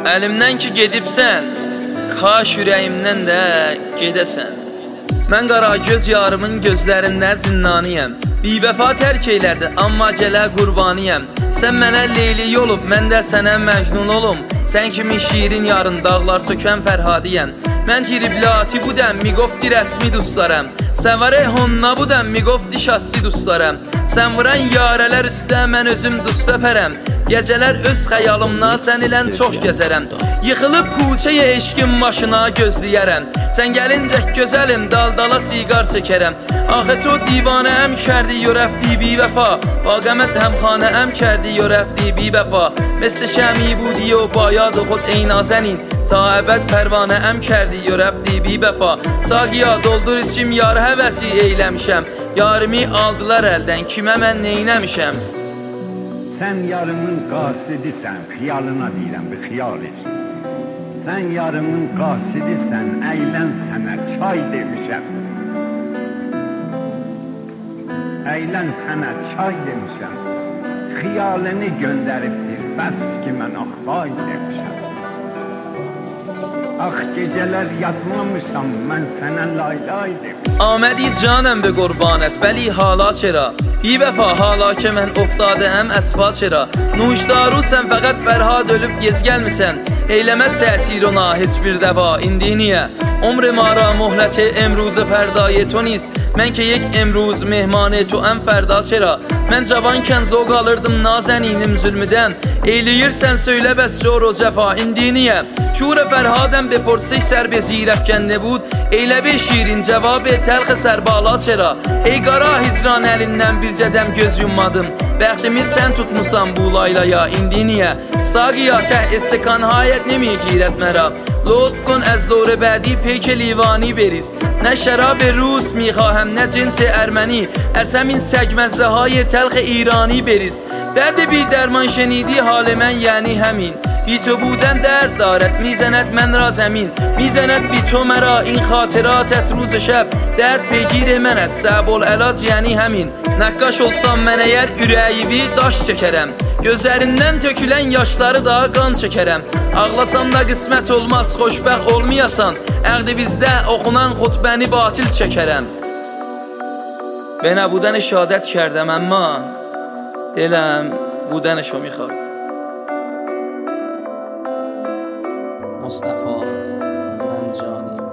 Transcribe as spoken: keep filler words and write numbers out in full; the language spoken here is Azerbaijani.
Əlimdən ki gedibsən, kaş ürəyimdən də gedəsən. Mən qaragöz yarımın gözlərində zindaniyəm. Bivəfa tərk eylədi, amma gələ qurbaniyəm. Sən mənə Leyli olub, mən də sənə Məcnun olum. Sən kimi şirin yarın dağlar sökən Fərhadiyəm. Mən tiribləti budəm, miqofti rəsmi dostlarım. Səvərə honna budəm, miqofti şassi dostlarım. Sən vuran yarələr üstə mən özüm dust öpərəm. Gecələr öz xəyalımla sən ilən çox gəzərəm. Yıxılıb kuçəyə eşqin başına gözləyərəm. Sən gəlincək gözəlim, dal-dala siqar çəkərəm. Axı to divanəm kərdi yo rəfti bi vəfa. Vaqəmət həmxanəm kərdi yo rəfti bi vəfa. Məsl şəmi budi yo bayad xud ey nazənin. Ta əbəd pərvanəm kərdi yo rəfti bi vəfa. Saqiya doldur içim yar həvəsi eyləmişəm. Yarimi aldılar əldən, kimə mən neynəmişəm? Sən yarımın qasidisən, xiyalına deyirəm, bir xiyal et. Sən yarımın qasidisən, əylən sənə çay demişəm. Əylən sənə çay demişəm. Xiyalını göndəribdir, bəs ki mən axbay demişəm. Ax gecələr yatmamışam, mən sənə lay lay demişəm. Amədی canəm be qurbanət, bəli hala çera. Bi vəfa hala ki mən oftadəm əsba çera. Nuşdaru sən fəqət Fərhad ölüb gez gəlmisən. Eyləməz təsir ona heç bir dəva, indi niyə? Umr mara mohleti emruz fərdayı to nis. Mən ki yek emruz mehmanı to əm fərda çera. Mən cavanken zog alırdım nazəninim zülmüdən. Eyləyirsən söylə bəs zor o cəfa, indi niyə? Şur Fərhadəm bepursiş sər be zirəfkəndə bud. Eylə be şirin cavabı təlx sərbala çera. Ey qara hicran əlindən bir cədəm göz yummadım. Bəxtimiz sən tutmusan bu laylaya, indi niyə? Saqiya təh istikan hayət nemi girət mərə. Lütf kن از دور بعدی پیک لیوانی بریز. نه شراب روس میخواهم نه جنس ارمنی. از همین سگمزه های تلخ ایرانی بریز. درد بی درمان شنیدی حال من یعنی همین. بی تو بودن درد دارد میزند من را زمین. میزند بی تو مرا این خاطراتت روز شب. درد پیگیر من است صعب العلاج یعنی همین. Nakkaş olsam mən əgər ürəyimi daş çəkərəm. Gözlərindən tökülən yaşları da qan çəkərəm. Ağlasam da qismət olmaz, xoşbəxt olmayasan. Əqdi bizdə oxunan xutbəni batil çəkərəm. به نبودن شهادت کردم اما دلم بودنشو میخواد. مصطفی زنجانی